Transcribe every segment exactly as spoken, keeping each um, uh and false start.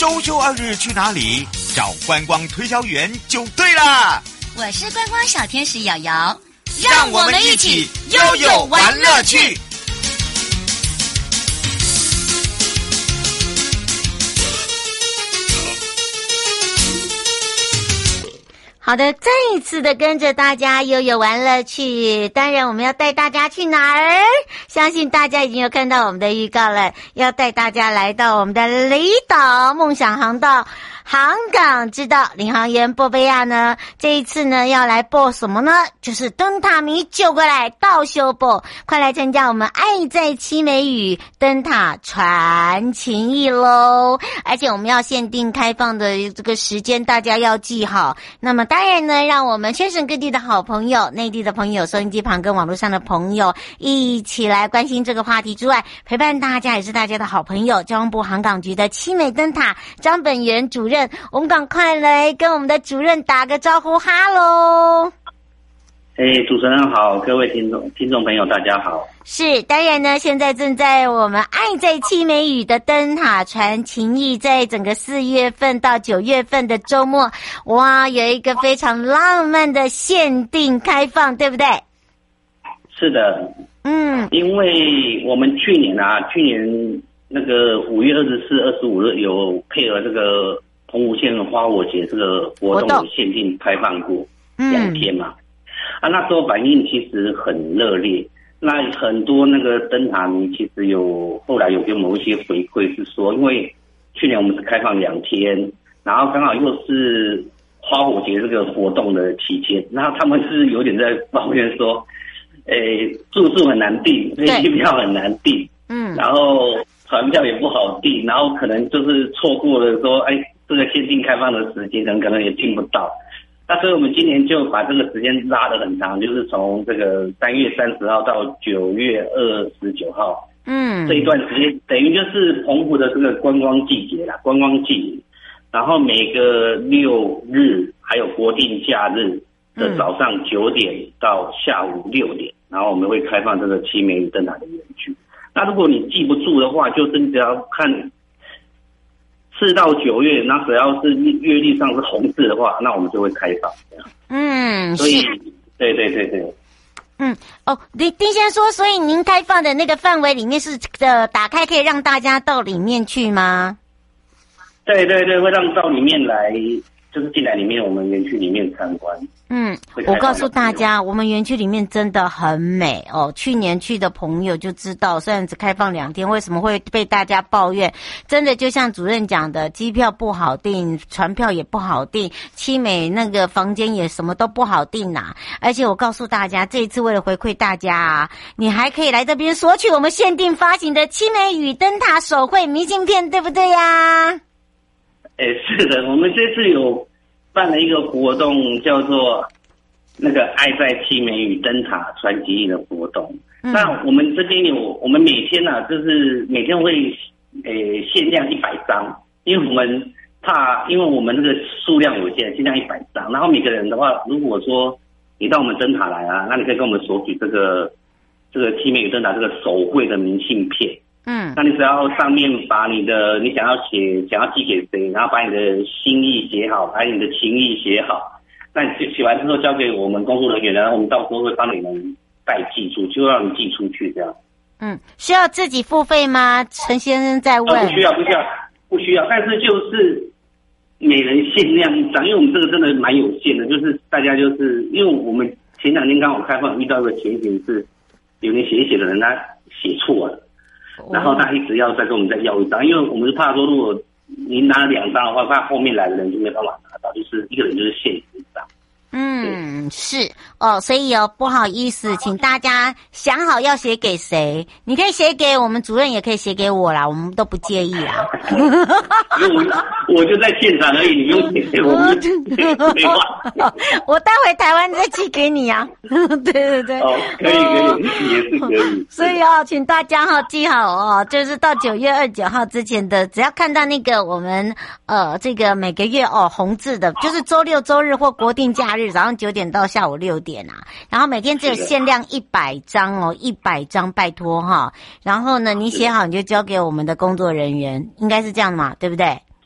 周休二日去哪里？找观光推销员就对了。 我是观光小天使瑶瑶， 让我们一起悠悠玩乐趣。 好的，再一次的跟着大家悠悠玩乐趣。当然我们要带大家去哪儿？相信大家已经有看到我们的预告了，要带大家来到我们的离岛梦想航道航港之道。领航员波贝亚呢，这一次呢要来播什么呢？就是灯塔迷救过来到修播，快来参加我们爱在七美屿灯塔传情谊咯。而且我们要限定开放的这个时间，大家要记好。那么当然呢，让我们全省各地的好朋友、内地的朋友、收音机旁跟网络上的朋友一起来关心这个话题之外，陪伴大家也是大家的好朋友，交通部航港局的七美灯塔张本元主任，我们赶快来跟我们的主任打个招呼，哈喽！ 哎，主持人好，各位听众听众朋友大家好。 是，当然呢，现在正在我们爱在七美屿的灯塔传情谊，在整个四月份到九月份的周末，哇，有一个非常浪漫的限定开放，对不对？ 是的， 嗯， 因为我们去年啊，去年那个五月二十四、二十五日有配合这个澎湖县花火节这个活动有限定开放过两天嘛。嗯啊，那时候反应其实很热烈，那很多那个灯塔迷其实有后来有给我们一些回馈，是说因为去年我们是开放两天，然后刚好又是花火节这个活动的期间，那他们是有点在抱怨说，诶，住宿很难订，飞机票很难订，嗯，然后船票也不好订，然后可能就是错过了说，哎，这个限定开放的时间，可能也订不到。那所以我们今年就把这个时间拉得很长，就是从这个三月三十号到九月二十九号，嗯，这一段时间等于就是澎湖的这个观光季节啦，观光季。然后每个六日还有国定假日的早上九点到下午六点，然后我们会开放这个七美屿灯塔的园区。那如果你记不住的话，就是你只要看四到九月，那只要是月历上是红字的话，那我们就会开放这样。嗯，所以对对对对。 嗯，哦，丁丁先生说，所以您开放的那个范围里面是呃打开可以让大家到里面去吗？ 对对对，会让到里面来，就是进来里面我们园区里面参观。嗯， 我告诉大家，我们园区里面真的很美哦。去年去的朋友就知道，虽然只开放两天，为什么会被大家抱怨？真的就像主任讲的，机票不好订，船票也不好订，七美那个房间也什么都不好订啊。而且我告诉大家，这一次为了回馈大家啊，你还可以来这边索取我们限定发行的七美屿灯塔手绘明信片，对不对呀？ 哎，是的，我们这次有办了一个活动，叫做那个爱在七美屿灯塔传情谊的活动。嗯、那我们这边有，我们每天啊，就是每天会诶限量一百张，因为我们怕，因为我们那个数量有限，限量一百张。然后每个人的话，如果说你到我们灯塔来啊，那你可以跟我们索取这个这个七美屿灯塔这个手绘的明信片。嗯，那你只要上面把你的你想要写想要寄给谁，然后把你的心意写好，把你的情意写好，那你写完之后交给我们工作人员，然后我们到时候会帮你们代寄出，就让你寄出去这样。 嗯，需要自己付费吗？陈先生在问。 呃、不需要，不需要，不需要，但是就是每人限量一张，因为我们这个真的蛮有限的，就是大家就是因为我们前两天刚好开放遇到一个情形是，有人写一写的人他写错了。然后他一直要再跟我们再要一张，因为我们是怕说，如果您拿了两张的话，怕后面来的人就没办法拿到，就是一个人就是限一张。 嗯，是哦，所以哦，不好意思，请大家想好要写给谁。你可以写给我们主任，也可以写给我啦，我们都不介意啦。 因为我我就在现场而已，你不用写给我们。 我待会台湾再寄给你啊。对对对。 哦，可以可以，也是可以。 所以哦，请大家哈、哦、记好哦，就是到九月二十九号之前的，只要看到那个我们呃这个每个月哦红字的，就是周六周日或国定假日。早上九点到下午六点啊，然后每天只有限量一百张哦，一百张，拜托哈。然后呢，你写好你就交给我们的工作人员，应该是这样嘛，对不对？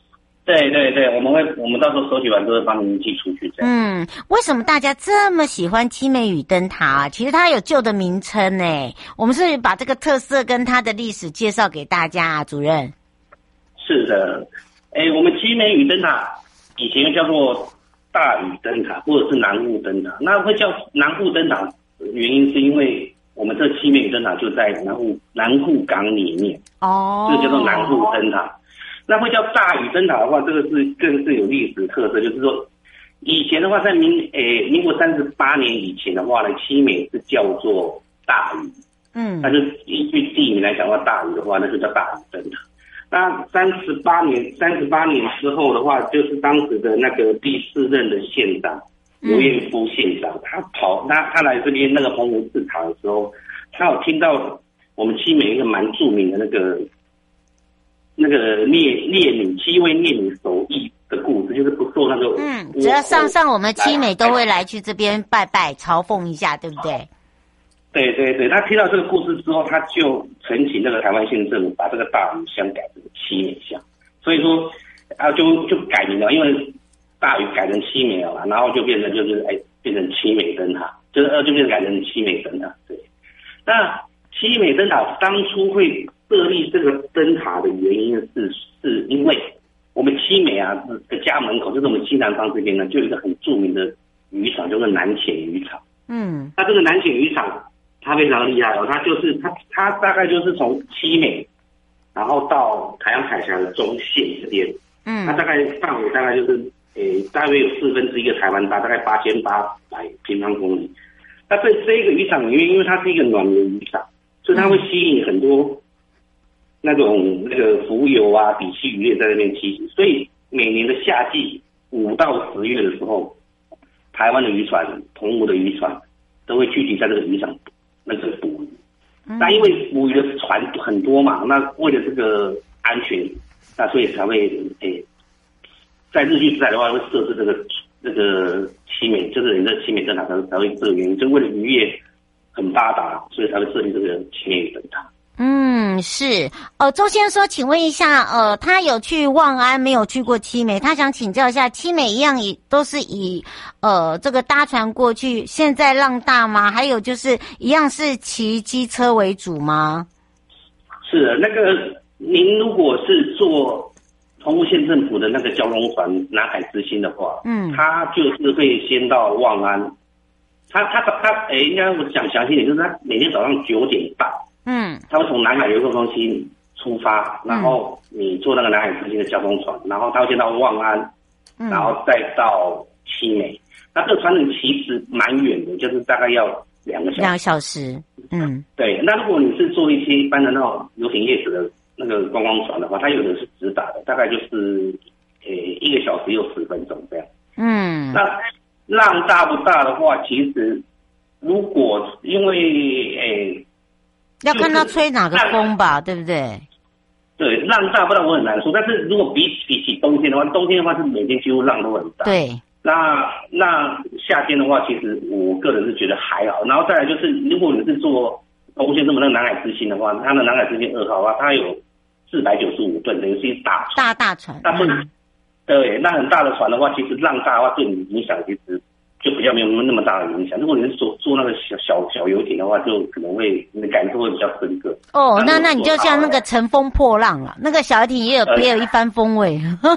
对对对，我们会，我们到时候收集完都会帮您寄出去。这样。 嗯，为什么大家这么喜欢七美屿灯塔啊？其实它有旧的名称呢。我们是把这个特色跟它的历史介绍给大家啊，主任。 是的，哎，我们七美屿灯塔以前叫做大屿灯塔或者是南户灯塔，那会叫南户灯塔，原因是因为我们这七美屿灯塔就在南户南户港里面， 哦， 这个叫做南户灯塔。那会叫大屿灯塔的话，这个是更是有历史特色，就是说，以前的话，在民诶民国三十八年以前的话呢，七美是叫做大屿，嗯，那就依据地名来讲的话，大屿的话，那就叫大屿灯塔。那三十八年，三十八年之后的话，就是当时的那个第四任的县长刘彦夫县长，他跑他他来这边那个澎湖市场的时候，他有听到我们七美一个蛮著名的那个那个烈烈女七位烈女手艺的故事，就是不受那个嗯，只要上上我们七美都会来去这边拜拜嘲讽一下，对不对？ 对对对，他听到这个故事之后，他就呈请那个台湾县政府把这个大屿乡改成七美乡，所以说啊就就改名了，因为大屿改成七美了嘛，然后就变成就是哎变成七美灯塔，就是呃就变成改成七美灯塔。对，那七美灯塔当初会设立这个灯塔的原因是是因为我们七美啊的家门口，就是我们西南方这边呢，就有一个很著名的渔场，就是南潜渔场。嗯，那这个南潜渔场它非常厉害哦，它就是它它大概就是从七美，然后到台湾海峡的中线这边，嗯，它大概范围大概就是诶大约有四分之一个台湾大，大概八千八百平方公里。那这这一个渔场里面，因为它是一个暖流渔场，所以它会吸引很多那种那个浮游啊、底栖渔猎在那边栖息，所以每年的夏季五到十月的时候，台湾的渔船、澎湖的渔船都会聚集在这个渔场那个捕鱼。那因为捕鱼的船很多嘛，那为了这个安全，那所以才会诶，在日据时代的话会设置这个这个七美，就是人的七美灯塔才才会这个原因，就为了渔业很发达，所以才会设立这个七美灯塔。 嗯，是。呃，周先生说，请问一下，呃，他有去望安，没有去过七美，他想请教一下，七美一样以都是以呃这个搭船过去，现在浪大吗？还有就是一样是骑机车为主吗？ 是的，那个您如果是坐澎湖县政府的那个交通船南海之星的话，嗯，他就是会先到望安，他他他诶，应该我讲详细点，就是他每天早上九点半。嗯，他会从南海游客中心出发，然后你坐那个南海之星的交通船，然后他会先到望安，嗯、然后再到七美。那这个船程其实蛮远的，就是大概要两个小时。 两个小时，嗯， 对。那如果你是坐一些一般的那种游艇业者的那个观光船的话，它有的是直达的，大概就是呃一个小时又十分钟这样。嗯，那浪大不大的话，其实如果因为诶。 要看它吹哪个风吧，对不对？ 对，浪大不大我很难说，但是如果比比起冬天的话，冬天的话是每天几乎浪都很大。 对， 那那夏天的话，其实我个人是觉得还好。然后再来就是，如果你是坐澎湖县政府那个南海之星的话，它的南海之星二号啊，它有四百九十五吨，等于是一大船。 大大船。 那嗯、对，那很大的船的话，其实浪大的话对你影响其实就比较没有那么大的影响。如果你是坐坐那个小小小游艇的话，就可能会你的感受会比较深刻。 哦，那那你就像那个乘风破浪了，那个小游艇也有别有一番风味。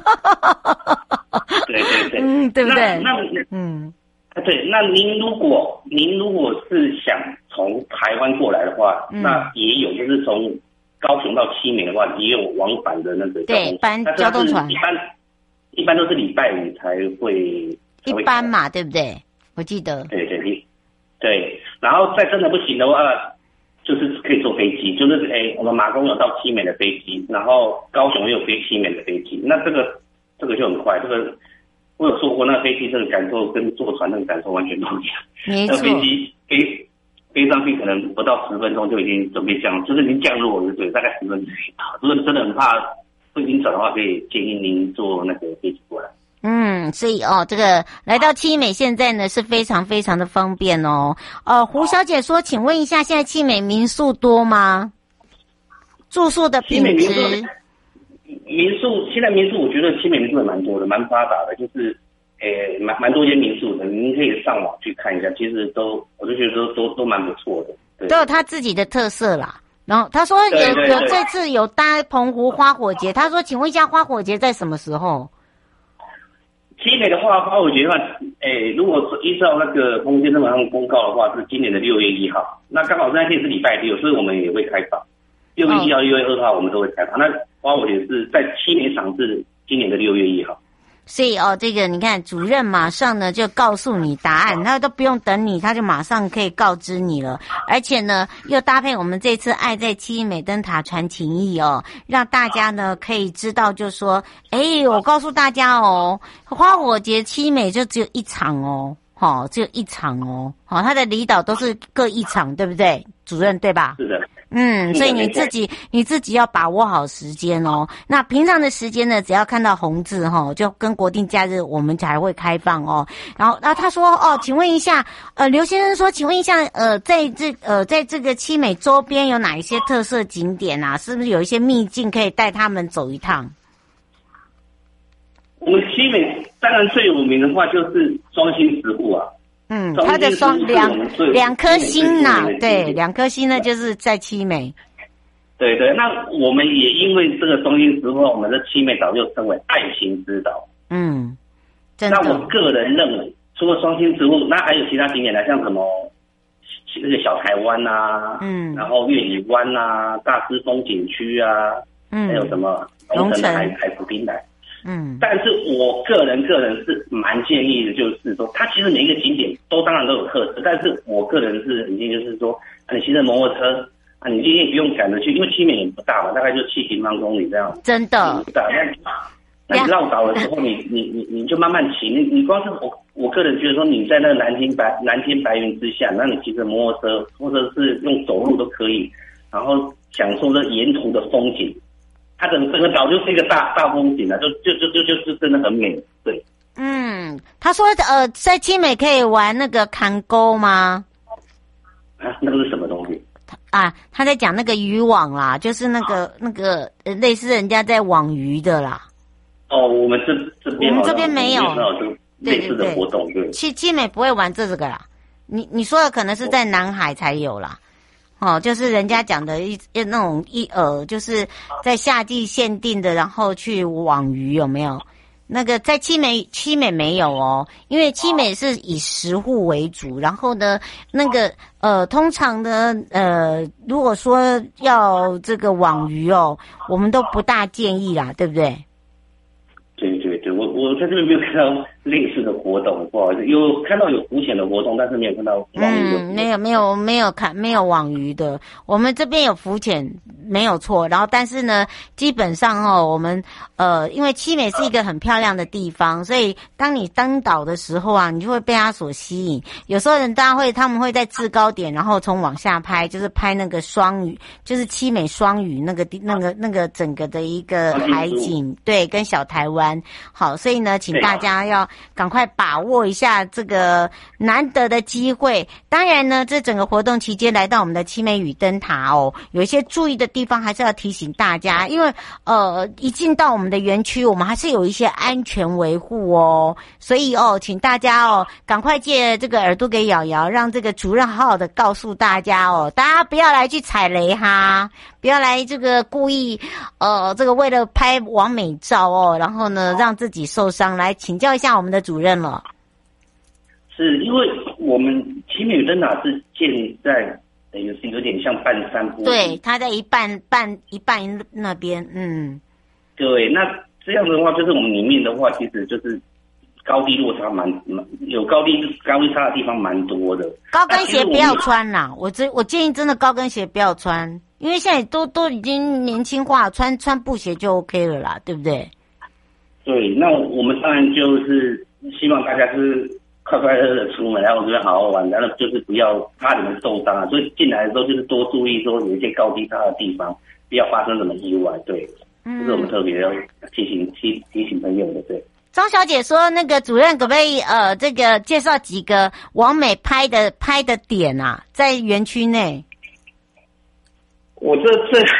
对对对， 嗯，对不对？ 那嗯，对，那您如果您如果是想从台湾过来的话，嗯、那也有，就是从高雄到七美的话，也有往返的那个交通对班交通船， 一般一般都是礼拜五才会。 一般嘛，对不对？我记得。 对对对，对。然后再真的不行的话，就是可以坐飞机，就是诶，我们马公有到七美的飞机，然后高雄也有飞七美的飞机。那这个这个就很快，这个我有坐过，那个飞机这个感受跟坐船那个感受完全不一样。 没错。 那飞机飞飞上去可能不到十分钟就已经准备降，就是您降落就对，大概十分钟就到。如果真的很怕会晕船的话，可以建议您坐那个飞机过来。 嗯，所以哦，这个来到七美现在呢是非常非常的方便哦。呃，胡小姐说，请问一下，现在七美民宿多吗？住宿的品质民宿现在民宿，我觉得七美民宿也蛮多的，蛮发达的，就是诶蛮蛮多间民宿的，您可以上网去看一下，其实都我就觉得都都都蛮不错的，对， 都有他自己的特色啦。然后他说有对对对有这次有搭澎湖花火节，他说请问一下花火节在什么时候？ 七美的话，花火节的话，诶，如果是依照那个澎湖县政府上公告的话，是今年的六月一号，那刚好那天是礼拜六，所以我们也会开放。六月一号、六月二号我们都会开放。那花火节是在七美场是今年的六月一号。 所以哦，这个你看，主任马上呢就告诉你答案，他都不用等你，他就马上可以告知你了。而且呢，又搭配我们这次爱在七美灯塔传情谊哦，让大家呢可以知道，就说，哎，我告诉大家哦，花火节七美就只有一场哦，好、哦，只有一场哦，好、哦，它的离岛都是各一场，对不对，主任对吧？ 是的。 嗯，所以你自己你自己要把握好时间哦。那平常的时间呢，只要看到红字哈、哦，就跟国定假日我们才会开放哦。然后，那他说哦，请问一下，呃，刘先生说，请问一下，呃，在这呃，在这个七美周边有哪一些特色景点啊？是不是有一些秘境可以带他们走一趟？ 我们七美当然最有名的话就是双星石户啊。 嗯，它的双两两颗星呐，对，两颗星呢就是在七美。 对对，那我们也因为这个双星石户，我们的七美岛就称为爱情之岛。 嗯，真的。 那我个人认为，除了双星石户，那还有其他景点呢，像什么那个小台湾啊，嗯，然后月里湾啊，大狮风景区啊，嗯，还有什么龙城的海海浮平台。嗯，但是我个人个人是蛮建议的，就是说，它其实每一个景点都当然都有特色，但是我个人是很建议，就是说，你骑着摩托车啊，你今天不用赶着去，因为七美也不大嘛，大概就七平方公里这样， 真的， 不大。那你绕岛的时候，你你你你就慢慢骑，你你光是我我个人觉得说，你在那个蓝天白蓝天白云之下，那你骑着摩托车或者是用走路都可以，然后享受这沿途的风景。它整整个岛就是一个大大风景啊，就就就就就是真的很美，对。 嗯，他说呃，在七美可以玩那个砍钩吗？ 啊，那个是什么东西？ 啊，他在讲那个渔网啦，就是那个那个呃，类似人家在网鱼的啦。 哦，我们这这边我们这边没有类似的活动，对。 七七美不会玩这个啦，你你说的可能是在南海才有啦。哦，就是人家讲的一那种一饵，就是在夏季限定的，然后去网鱼有没有？那个在七美七美没有哦，因为七美是以石户为主，然后呢，那个呃，通常呢，呃，如果说要这个网鱼哦，我们都不大建议啦，对不对？ 对对对，我我在这边没有看到类似的活动，不好意思，有看到有浮潜的活动，但是没有看到网鱼的。 嗯，没有没有没有看没有网鱼的，我们这边有浮潜没有错，然后但是呢，基本上哦，我们呃，因为七美是一个很漂亮的地方，所以当你登岛的时候啊，你就会被它所吸引。有时候人大家会他们会在制高点，然后从往下拍，就是拍那个双屿，就是七美双屿那个地那个那个整个的一个海景，对，跟小台湾。好，所以呢，请大家要赶快把握一下这个难得的机会。当然呢，这整个活动期间来到我们的七美屿灯塔哦，有一些注意的地方还是要提醒大家，因为呃，一进到我们的园区，我们还是有一些安全维护哦。所以哦，请大家哦，赶快借这个耳朵给瑶瑶，让这个主任好好的告诉大家哦，大家不要来去踩雷哈，不要来这个故意呃，这个为了拍完美照哦，然后呢让自己受伤。来请教一下我们的主任了。 是因为我们七美屿灯塔是建在呃有有点像半山坡， 对，它在一半半一半那边，嗯， 对，那这样的话，就是我们里面的话，其实就是高低落差蛮蛮有高低高低差的地方蛮多的。 高跟鞋不要穿啦，我这我建议真的高跟鞋不要穿，因为现在都都已经年轻化，穿穿布鞋就 OK 了啦，对不对？ 对，那我们当然就是希望大家是快快乐乐的出门，然后这边好好玩，然后就是不要怕你们受伤啊。所以进来的时候就是多注意说有一些高低差的地方，不要发生什么意外。对，嗯，这是我们特别要提醒提提醒朋友的。对， 张小姐说，那个主任可不可以呃，这个介绍几个网美拍的拍的点啊，在园区内？ 我这这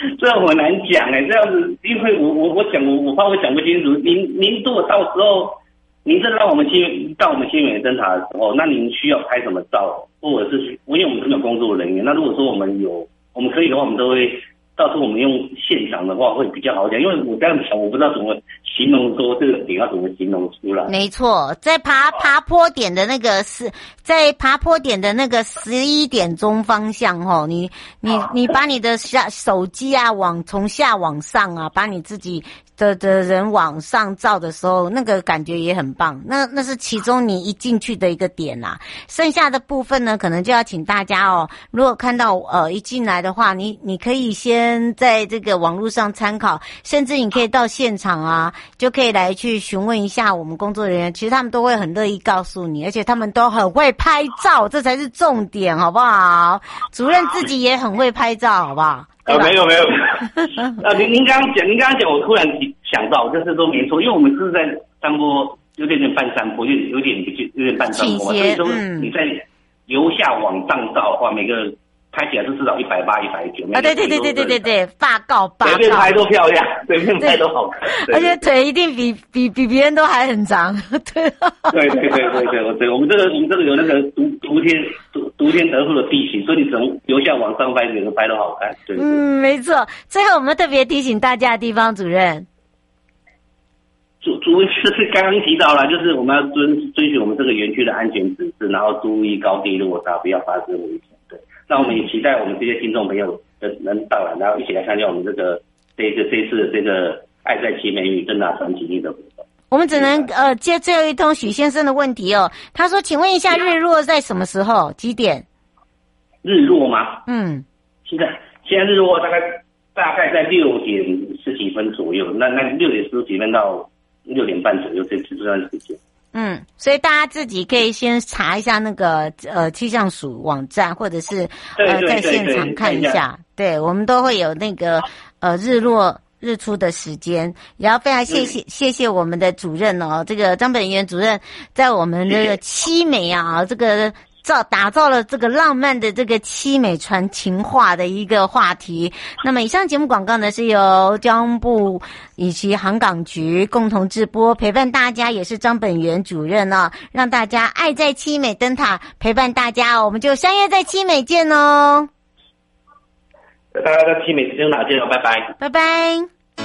这很难讲哎、欸，这样子，因为我我我讲我我怕我讲不清楚。您您如果到时候您真的让我们新到我们新美灯塔的时候，那您需要拍什么照，或者是因为我们是没有工作人员，那如果说我们有我们可以的话，我们都会。到时候我们用现场的话会比较好讲，因为我这样讲，我不知道怎么形容说这个点要怎么形容出来。 没错，在爬爬坡点的那个是在爬坡点的那个十一点钟方向吼，你你你把你的下手机啊往从下往上啊，把你自己的的人往上照的时候，那个感觉也很棒。那那是其中你一进去的一个点啦、啊。剩下的部分呢，可能就要请大家哦，如果看到呃一进来的话，你你可以先在这个网络上参考，甚至你可以到现场啊，就可以来去询问一下我们工作人员，其实他们都会很乐意告诉你，而且他们都很会拍照，这才是重点，好不好？主任自己也很会拍照，好不好？ 呃，没有没有，呃，您您刚刚讲，您刚刚讲，我突然想到，就是都没错，因为我们是在山坡，有点点半山坡，有有点有点半山坡，所以说你在由下往上照的话，每个拍起来是至少一百八、一百九。 啊，对对对对对对对，报告报告， 随便拍都漂亮，随便拍都好看， 而且腿一定比比比别人都还很长，对。 对对对对对对，我们这个我们这个有那个独独天独独天得富的地形，所以你从由下往上拍，每个拍都好看。对，对嗯，没错。最后我们特别提醒大家的地方，主任。 主主是刚刚提到了，就是我们要遵遵循我们这个园区的安全指示，然后注意高低落差，不要发生危险。对，那我们也期待我们这些听众朋友能到来，然后一起来参加我们这个这个这次的这个爱在奇美与灯塔传奇的活动。 我们只能呃接最后一通许先生的问题哦，他说：“请问一下，日落在什么时候？几点？” 日落吗？ 嗯， 现在现在日落大概大概在六点十几分左右，那那六点十几分到六点半左右这这段时间。 嗯，所以大家自己可以先查一下那个呃气象署网站，或者是呃在现场看一下。对，我们都会有那个呃日落日出的时间。也要非常谢谢、嗯、谢谢我们的主任哦，这个张本元主任在我们这个七美啊这个造打造了这个浪漫的这个七美传情话的一个话题。那么以上节目广告呢是由交通部以及航港局共同制播，陪伴大家也是张本元主任哦，让大家爱在七美灯塔陪伴大家哦，我们就相约在七美见哦。 大家在七美灯塔见哦，拜拜， 拜拜。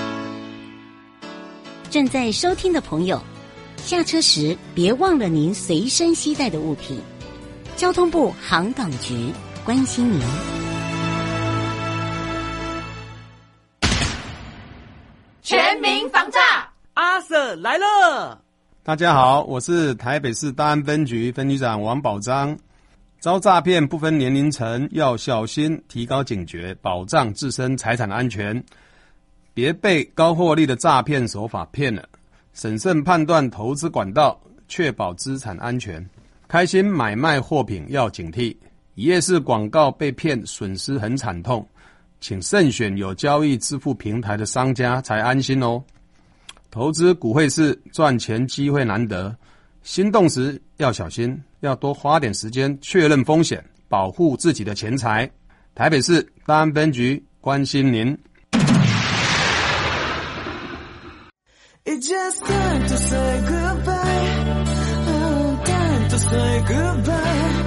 正在收听的朋友，下车时别忘了您随身携带的物品。交通部航港局关心您。 全民防诈，阿 Sir 来了！ 大家好，我是台北市大安分局分局长王宝章。遭诈骗不分年龄层，要小心，提高警觉，保障自身财产安全，别被高获利的诈骗手法骗了。审慎判断投资管道，确保资产安全。开心买卖货品要警惕，一页式广告被骗损失很惨痛，请慎选有交易支付平台的商家才安心哦。投资股汇市赚钱机会难得，心动时要小心，要多花点时间确认风险，保护自己的钱财。台北市大安分局关心您。 It's just time to say goodbye. Oh, time to say goodbye.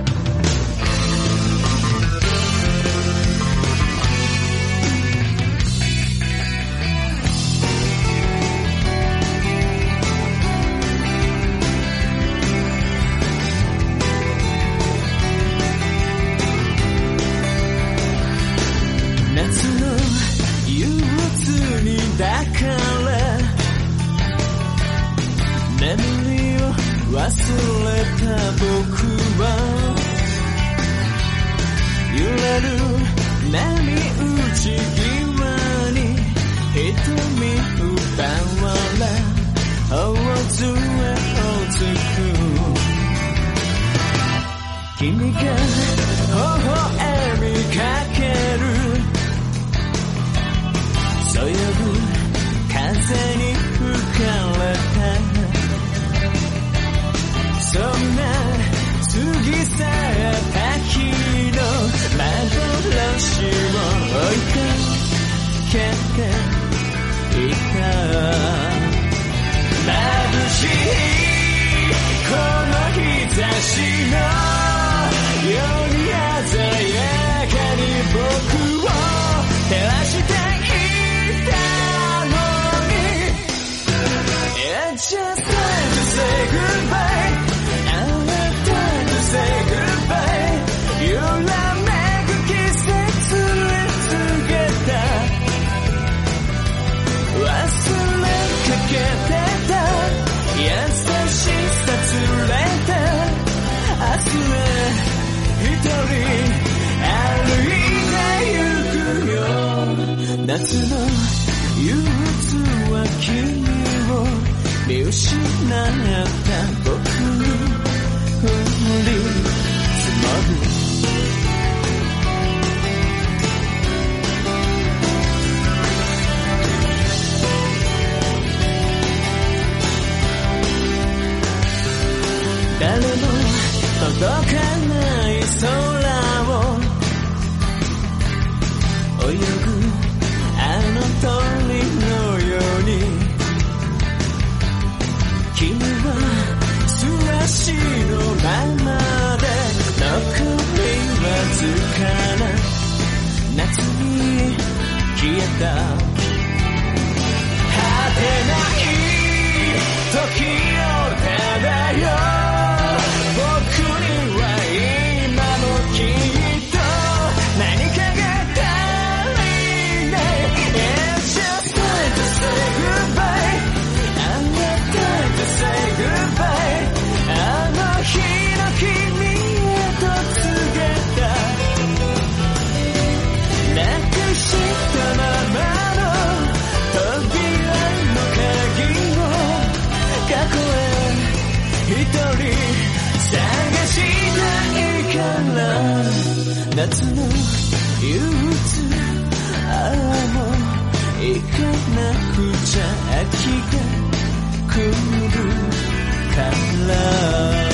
夏の憂鬱にだから眠りを忘れた僕は揺れる波打ち際に瞳奪われ大津へ追つく君が微笑みかけるそよぐ風に吹かれたそんな過ぎ去った日の幻を追いか夏の憂鬱は君を見失った僕に降り積もる誰も届かない空を泳ぐあの鳥のように君は素足のままで残りわずかな夏に消えた果てない時を漂う夏の憂鬱ああもう行かなくちゃ秋が来るから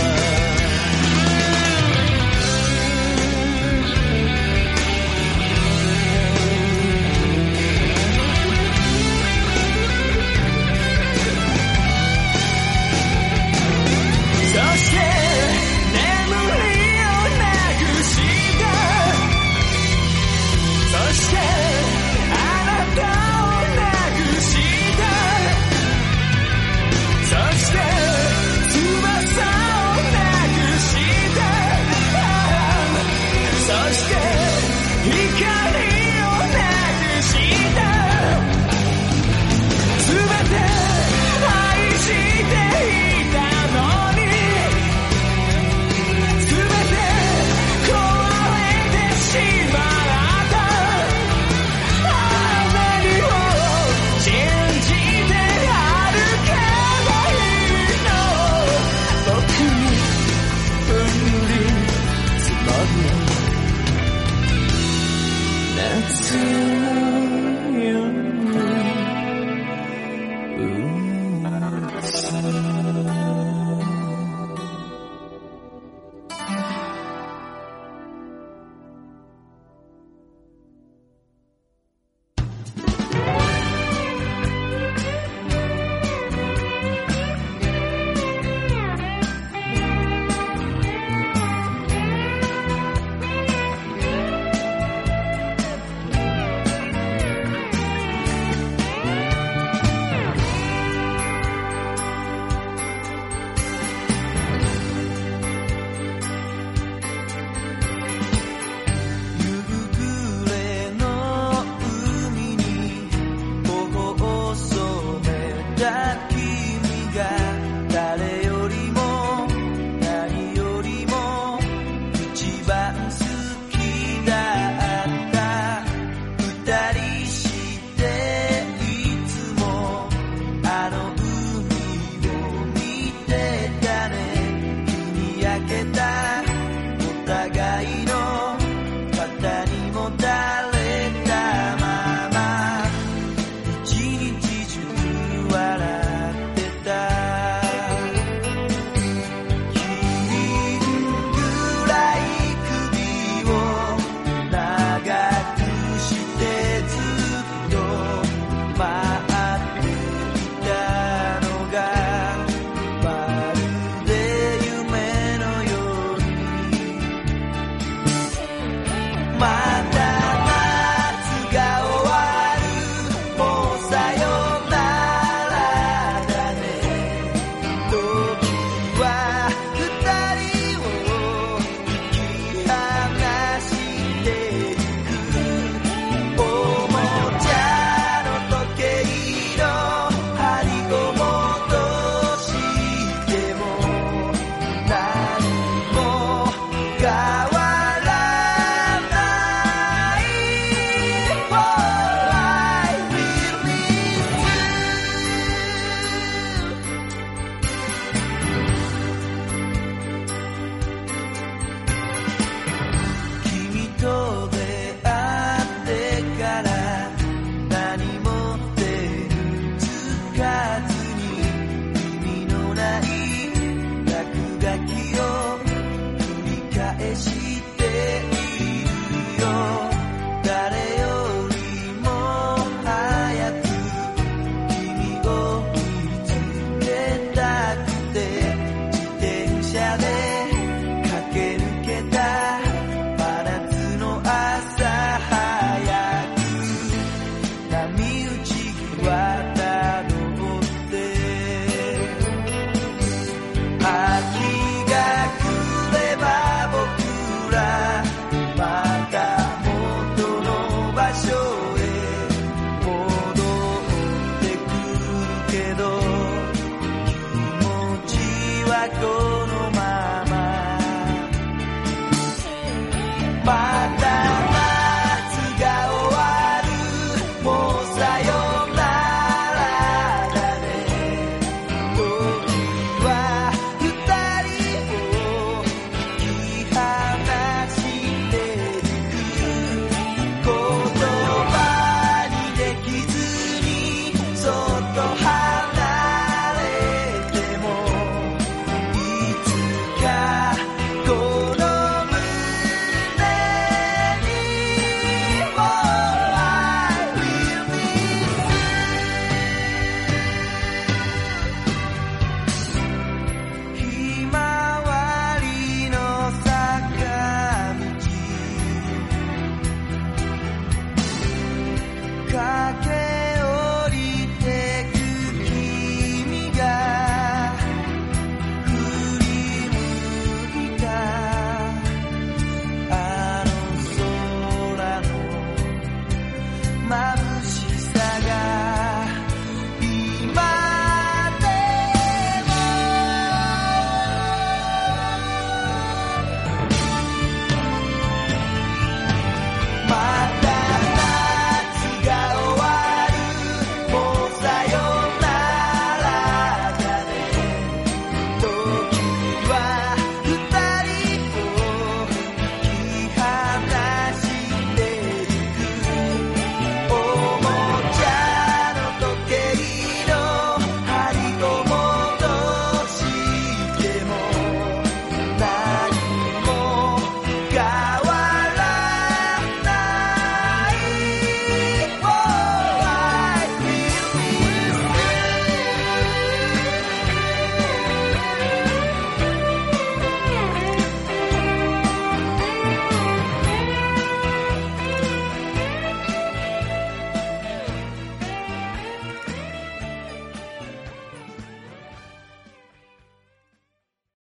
て